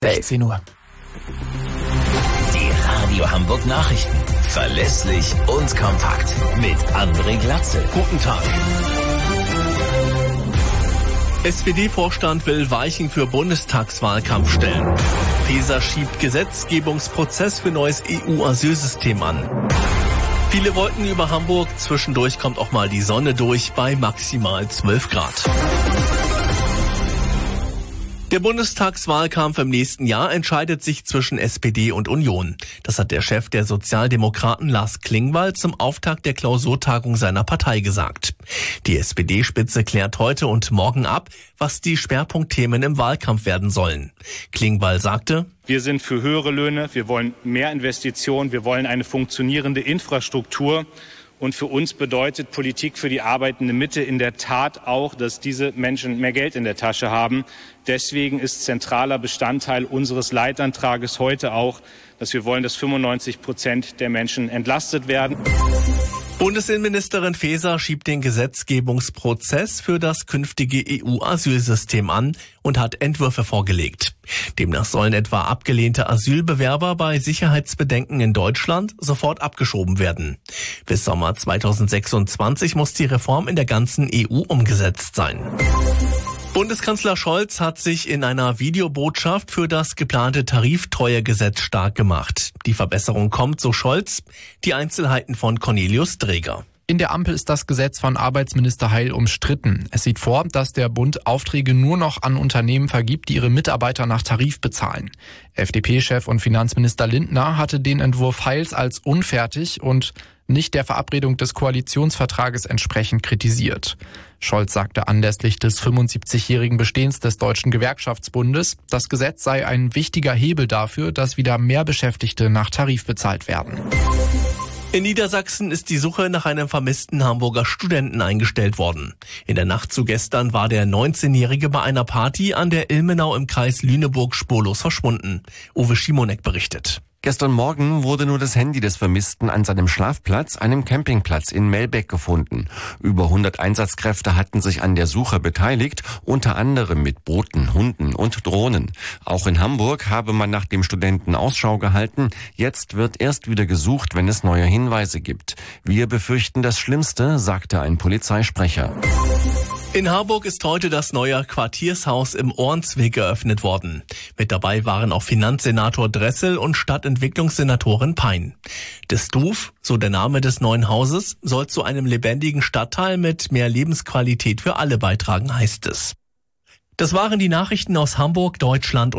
16 Uhr. Die Radio Hamburg Nachrichten. Verlässlich und kompakt. Mit André Glatzel. Guten Tag. SPD-Vorstand will Weichen für Bundestagswahlkampf stellen. Faeser schiebt Gesetzgebungsprozess für neues EU-Asylsystem an. Viele Wolken über Hamburg. Zwischendurch kommt auch mal die Sonne durch bei maximal 12 Grad. Der Bundestagswahlkampf im nächsten Jahr entscheidet sich zwischen SPD und Union. Das hat der Chef der Sozialdemokraten Lars Klingbeil zum Auftakt der Klausurtagung seiner Partei gesagt. Die SPD-Spitze klärt heute und morgen ab, was die Schwerpunktthemen im Wahlkampf werden sollen. Klingbeil sagte: Wir sind für höhere Löhne, wir wollen mehr Investitionen, wir wollen eine funktionierende Infrastruktur. Und für uns bedeutet Politik für die arbeitende Mitte in der Tat auch, dass diese Menschen mehr Geld in der Tasche haben. Deswegen ist zentraler Bestandteil unseres Leitantrages heute auch, dass wir wollen, dass 95% der Menschen entlastet werden. Bundesinnenministerin Faeser schiebt den Gesetzgebungsprozess für das künftige EU-Asylsystem an und hat Entwürfe vorgelegt. Demnach sollen etwa abgelehnte Asylbewerber bei Sicherheitsbedenken in Deutschland sofort abgeschoben werden. Bis Sommer 2026 muss die Reform in der ganzen EU umgesetzt sein. Bundeskanzler Scholz hat sich in einer Videobotschaft für das geplante Tariftreuegesetz stark gemacht. Die Verbesserung kommt, so Scholz. Die Einzelheiten von Cornelius Dreger. In der Ampel ist das Gesetz von Arbeitsminister Heil umstritten. Es sieht vor, dass der Bund Aufträge nur noch an Unternehmen vergibt, die ihre Mitarbeiter nach Tarif bezahlen. FDP-Chef und Finanzminister Lindner hatte den Entwurf Heils als unfertig und nicht der Verabredung des Koalitionsvertrages entsprechend kritisiert. Scholz sagte anlässlich des 75-jährigen Bestehens des Deutschen Gewerkschaftsbundes, das Gesetz sei ein wichtiger Hebel dafür, dass wieder mehr Beschäftigte nach Tarif bezahlt werden. In Niedersachsen ist die Suche nach einem vermissten Hamburger Studenten eingestellt worden. In der Nacht zu gestern war der 19-Jährige bei einer Party an der Ilmenau im Kreis Lüneburg spurlos verschwunden. Uwe Schimonek berichtet. Gestern Morgen wurde nur das Handy des Vermissten an seinem Schlafplatz, einem Campingplatz in Melbeck, gefunden. Über 100 Einsatzkräfte hatten sich an der Suche beteiligt, unter anderem mit Booten, Hunden und Drohnen. Auch in Hamburg habe man nach dem Studenten Ausschau gehalten. Jetzt wird erst wieder gesucht, wenn es neue Hinweise gibt. Wir befürchten das Schlimmste, sagte ein Polizeisprecher. In Harburg ist heute das neue Quartiershaus im Ornsweg eröffnet worden. Mit dabei waren auch Finanzsenator Dressel und Stadtentwicklungssenatorin Pein. Das Stuf, so der Name des neuen Hauses, soll zu einem lebendigen Stadtteil mit mehr Lebensqualität für alle beitragen, heißt es. Das waren die Nachrichten aus Hamburg, Deutschland und